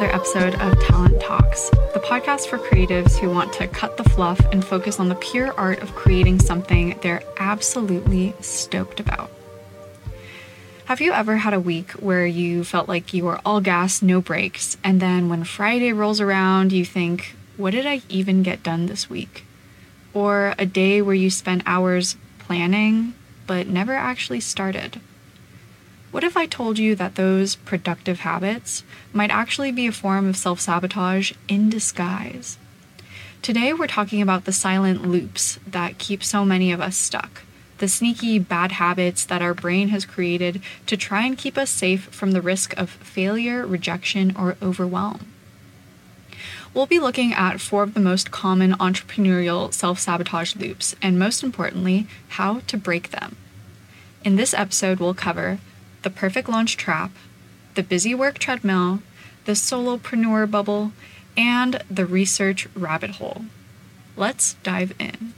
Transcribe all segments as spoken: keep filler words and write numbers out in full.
episode of Talent Talks, the podcast for creatives who want to cut the fluff and focus on the pure art of creating something they're absolutely stoked about. Have you ever had a week where you felt like you were all gas, no brakes, and then when Friday rolls around, you think, what did I even get done this week? Or a day where you spent hours planning, but never actually started? What if I told you that those productive habits might actually be a form of self-sabotage in disguise? Today, we're talking about the silent loops that keep so many of us stuck, the sneaky bad habits that our brain has created to try and keep us safe from the risk of failure, rejection, or overwhelm. We'll be looking at four of the most common entrepreneurial self-sabotage loops, and most importantly, how to break them. In this episode, we'll cover the perfect launch trap, the busy work treadmill, the solopreneur bubble, and the research rabbit hole. Let's dive in.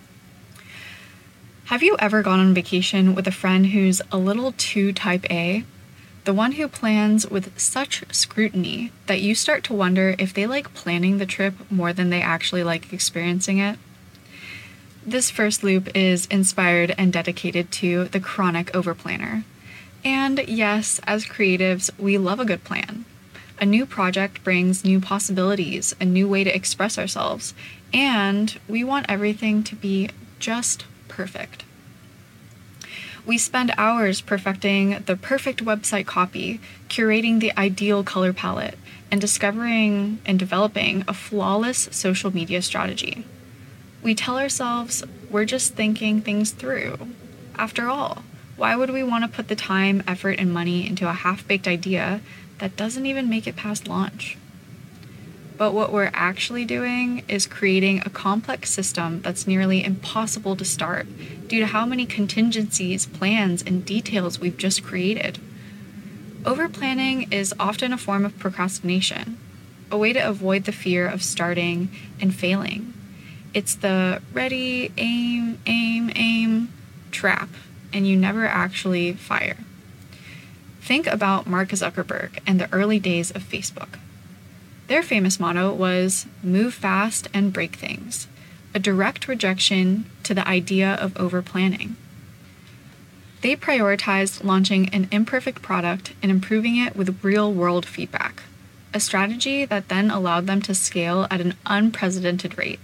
Have you ever gone on vacation with a friend who's a little too type A? The one who plans with such scrutiny that you start to wonder if they like planning the trip more than they actually like experiencing it? This first loop is inspired and dedicated to the chronic overplanner. And yes, as creatives, we love a good plan. A new project brings new possibilities, a new way to express ourselves, and we want everything to be just perfect. We spend hours perfecting the perfect website copy, curating the ideal color palette, and discovering and developing a flawless social media strategy. We tell ourselves we're just thinking things through. After all, why would we want to put the time, effort, and money into a half-baked idea that doesn't even make it past launch? But what we're actually doing is creating a complex system that's nearly impossible to start due to how many contingencies, plans, and details we've just created. Overplanning is often a form of procrastination, a way to avoid the fear of starting and failing. It's the ready, aim, aim, aim trap, and you never actually fire. Think about Mark Zuckerberg and the early days of Facebook. Their famous motto was move fast and break things, a direct rejection to the idea of overplanning. They prioritized launching an imperfect product and improving it with real-world feedback, a strategy that then allowed them to scale at an unprecedented rate.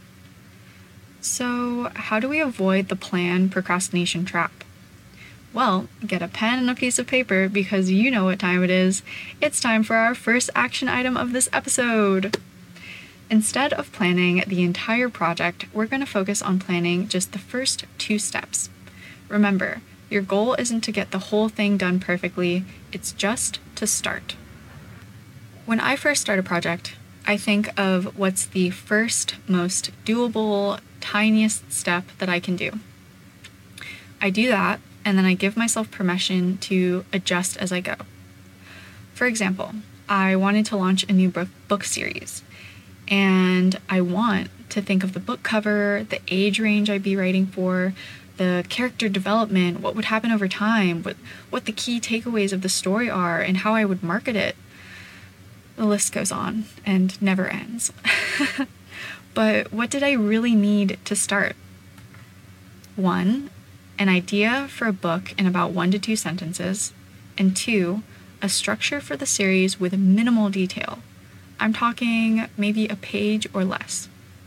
So, how do we avoid the plan procrastination trap? Well, get a pen and a piece of paper because you know what time it is. It's time for our first action item of this episode. Instead of planning the entire project, we're going to focus on planning just the first two steps. Remember, your goal isn't to get the whole thing done perfectly, it's just to start. When I first start a project, I think of what's the first, most doable, tiniest step that I can do. I do that, and then I give myself permission to adjust as I go. For example, I wanted to launch a new book, book series, and I want to think of the book cover, the age range I'd be writing for, the character development, what would happen over time, what, what the key takeaways of the story are, and how I would market it. The list goes on and never ends. But what did I really need to start? One, an idea for a book in about one to two sentences, and two, a structure for the series with minimal detail. I'm talking maybe a page or less.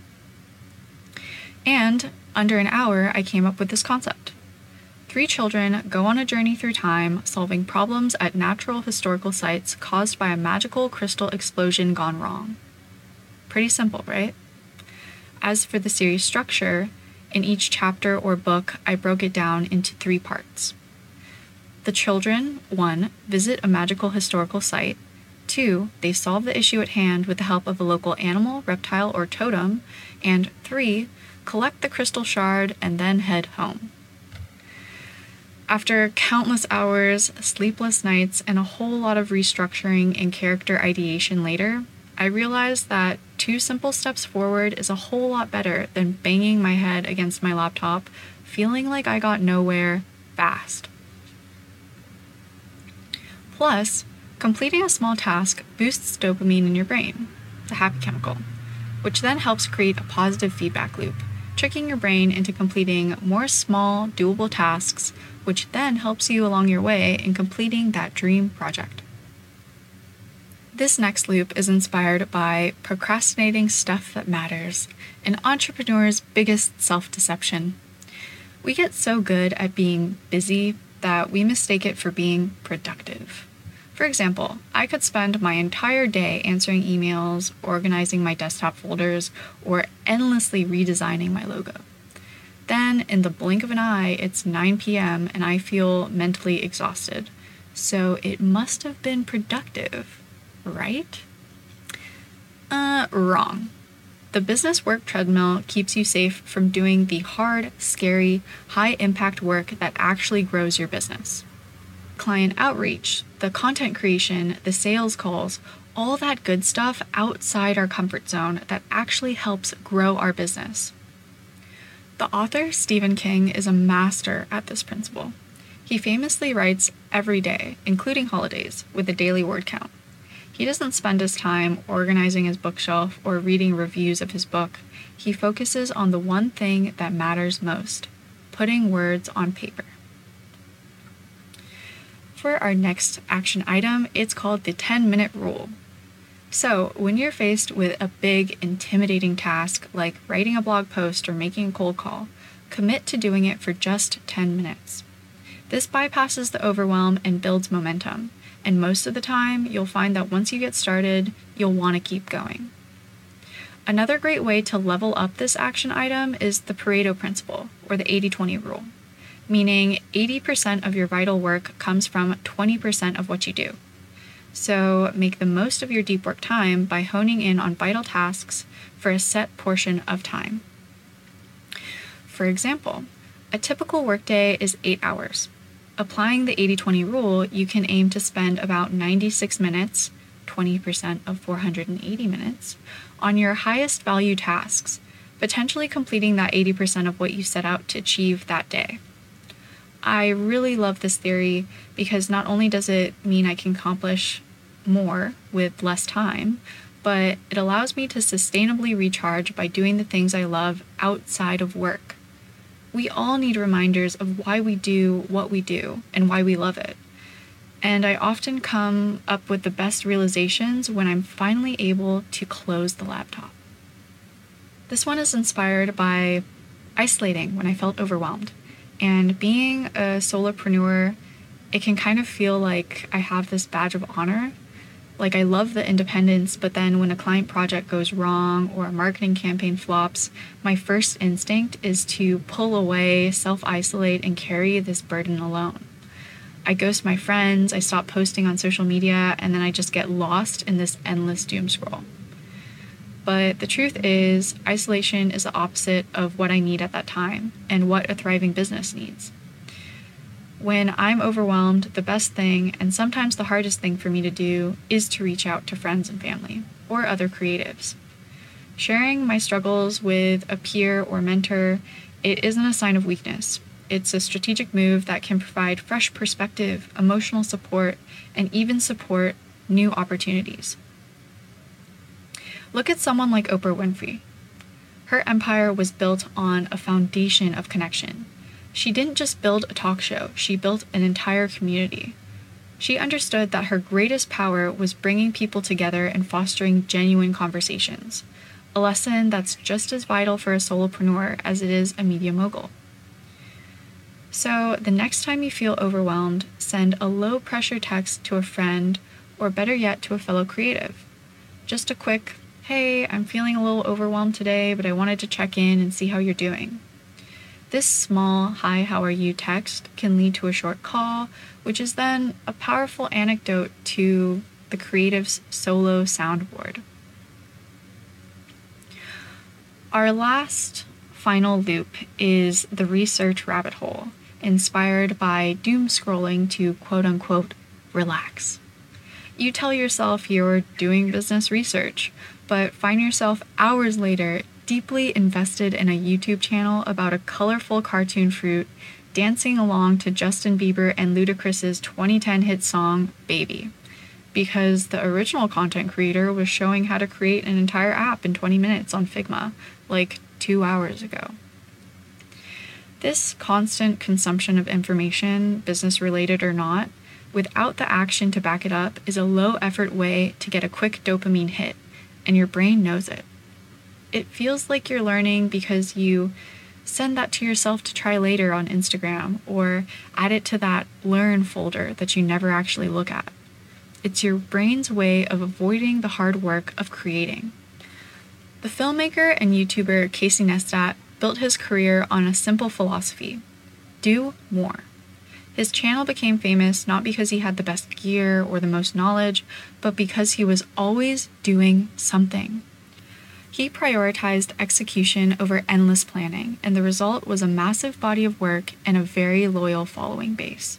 And under an hour, I came up with this concept. Three children go on a journey through time, solving problems at natural historical sites caused by a magical crystal explosion gone wrong. Pretty simple, right? As for the series structure, in each chapter or book, I broke it down into three parts. The children, one, visit a magical historical site. Two, they solve the issue at hand with the help of a local animal, reptile, or totem. And three, collect the crystal shard and then head home. After countless hours, sleepless nights, and a whole lot of restructuring and character ideation later, I realized that two simple steps forward is a whole lot better than banging my head against my laptop, feeling like I got nowhere fast. Plus, Completing a small task boosts dopamine in your brain, the happy chemical, which then helps create a positive feedback loop, tricking your brain into completing more small, doable tasks, which then helps you along your way in completing that dream project. This next loop is inspired by procrastinating stuff that matters, an entrepreneur's biggest self-deception. We get so good at being busy that we mistake it for being productive. For example, I could spend my entire day answering emails, organizing my desktop folders, or endlessly redesigning my logo. Then, in the blink of an eye, it's nine p.m. and I feel mentally exhausted. So it must have been productive, right? Uh, wrong. The business work treadmill keeps you safe from doing the hard, scary, high-impact work that actually grows your business. Client outreach, the content creation, the sales calls, all that good stuff outside our comfort zone that actually helps grow our business. The author Stephen King is a master at this principle. He famously writes every day, including holidays, with a daily word count. He doesn't spend his time organizing his bookshelf or reading reviews of his book. He focuses on the one thing that matters most, putting words on paper. For our next action item, it's called the ten-minute rule. So, when you're faced with a big, intimidating task like writing a blog post or making a cold call, commit to doing it for just ten minutes. This bypasses the overwhelm and builds momentum, and most of the time, you'll find that once you get started, you'll want to keep going. Another great way to level up this action item is the Pareto principle, or the eighty twenty rule. Meaning eighty percent of your vital work comes from twenty percent of what you do. So make the most of your deep work time by honing in on vital tasks for a set portion of time. For example, a typical workday is eight hours. Applying the eighty twenty rule, you can aim to spend about ninety-six minutes, twenty percent of four hundred eighty minutes, on your highest value tasks, potentially completing that eighty percent of what you set out to achieve that day. I really love this theory because not only does it mean I can accomplish more with less time, but it allows me to sustainably recharge by doing the things I love outside of work. We all need reminders of why we do what we do and why we love it. And I often come up with the best realizations when I'm finally able to close the laptop. This one is inspired by isolating when I felt overwhelmed. And being a solopreneur, it can kind of feel like I have this badge of honor. Like I love the independence, but then when a client project goes wrong or a marketing campaign flops, my first instinct is to pull away, self-isolate, and carry this burden alone. I ghost my friends, I stop posting on social media, and then I just get lost in this endless doom scroll. But the truth is, isolation is the opposite of what I need at that time and what a thriving business needs. When I'm overwhelmed, the best thing, and sometimes the hardest thing for me to do, is to reach out to friends and family, or other creatives. Sharing my struggles with a peer or mentor, it isn't a sign of weakness. It's a strategic move that can provide fresh perspective, emotional support, and even support new opportunities. Look at someone like Oprah Winfrey. Her empire was built on a foundation of connection. She didn't just build a talk show, she built an entire community. She understood that her greatest power was bringing people together and fostering genuine conversations, a lesson that's just as vital for a solopreneur as it is a media mogul. So the next time you feel overwhelmed, send a low-pressure text to a friend, or better yet, to a fellow creative. Just a quick, "Hey, I'm feeling a little overwhelmed today, but I wanted to check in and see how you're doing." This small, "Hi, how are you?" text can lead to a short call, which is then a powerful anecdote to the creative's solo soundboard. Our last final loop is the research rabbit hole, inspired by doom scrolling to quote-unquote relax. You tell yourself you're doing business research, but find yourself hours later deeply invested in a YouTube channel about a colorful cartoon fruit dancing along to Justin Bieber and Ludacris's twenty ten hit song, Baby. because the original content creator was showing how to create an entire app in twenty minutes on Figma, like two hours ago. This constant consumption of information, business related or not, without the action to back it up, is a low effort way to get a quick dopamine hit, and your brain knows it. It feels like you're learning because you send that to yourself to try later on Instagram, or add it to that learn folder that you never actually look at. It's your brain's way of avoiding the hard work of creating. The filmmaker and YouTuber Casey Neistat built his career on a simple philosophy: do more. His channel became famous not because he had the best gear or the most knowledge, but because he was always doing something. He prioritized execution over endless planning, and the result was a massive body of work and a very loyal following base.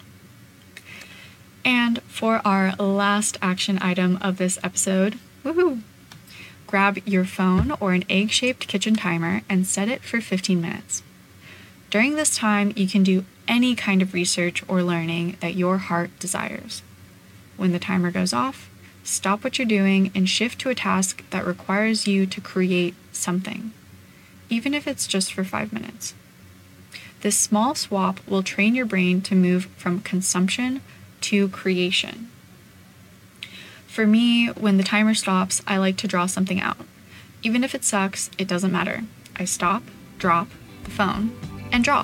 And for our last action item of this episode, woohoo! Grab your phone or an egg-shaped kitchen timer and set it for fifteen minutes. During this time, you can do any kind of research or learning that your heart desires. When the timer goes off, stop what you're doing and shift to a task that requires you to create something, even if it's just for five minutes. This small swap will train your brain to move from consumption to creation. For me, when the timer stops, I like to draw something out. Even if it sucks, it doesn't matter. I stop, drop the phone, and draw.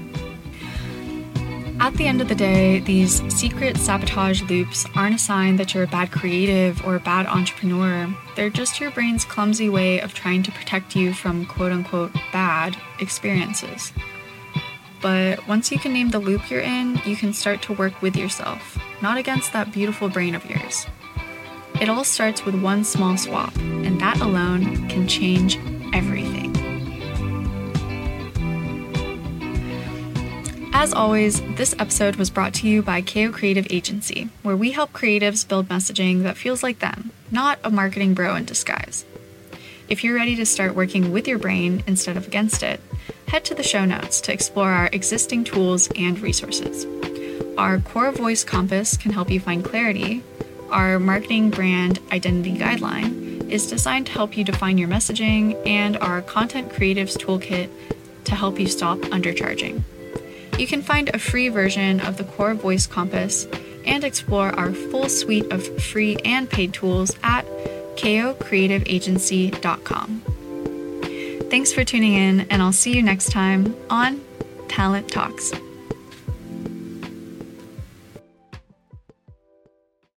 At the end of the day, these secret sabotage loops aren't a sign that you're a bad creative or a bad entrepreneur. They're just your brain's clumsy way of trying to protect you from quote-unquote bad experiences. But once you can name the loop you're in, you can start to work with yourself, not against that beautiful brain of yours. It all starts with one small swap, and that alone can change everything. As always, this episode was brought to you by K O Creative Agency, where we help creatives build messaging that feels like them, not a marketing bro in disguise. If you're ready to start working with your brain instead of against it, head to the show notes to explore our existing tools and resources. Our Core Voice Compass can help you find clarity. Our Marketing Brand Identity Guideline is designed to help you define your messaging, and our Content Creatives Toolkit to help you stop undercharging. You can find a free version of the Core Voice Compass and explore our full suite of free and paid tools at K O creative agency dot com. Thanks for tuning in, and I'll see you next time on Talent Talks.